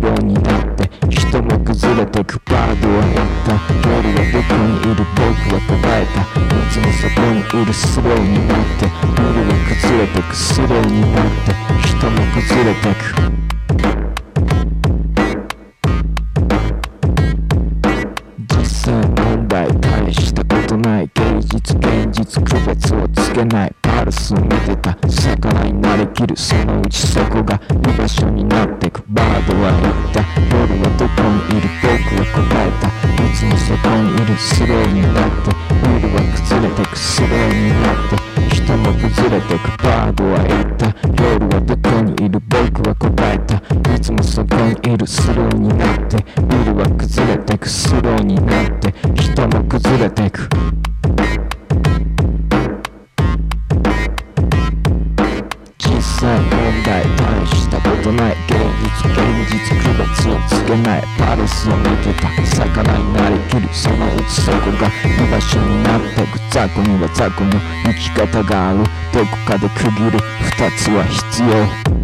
ローになって人も崩れてく。バードは言った。夜はどこにいる？僕は答えた。いつもそこにいる。スローになって夜は崩れてく。スローになって人も崩れてく。実際問題大したことない。芸術現実区別をつけない。パルスを見てた魚になりきる。そのうちそこが居場所になってく。バードは言った。夜はどこにいる？僕は答えた。いつもそこにいる。スローになって夜は崩れてく。スローになって人も崩れてく。バードは言った。夜はどこにいる？僕は答えた。いつもそこにいる。スローになって夜は崩れてく。スローになって人も崩れてく。実際問題大したことない。現実区別をつけない。パレスを見てた魚になりきる。そのうちそこが居場所になってく。雑魚には雑魚の生き方がある。どこかで区切る。二つは必要。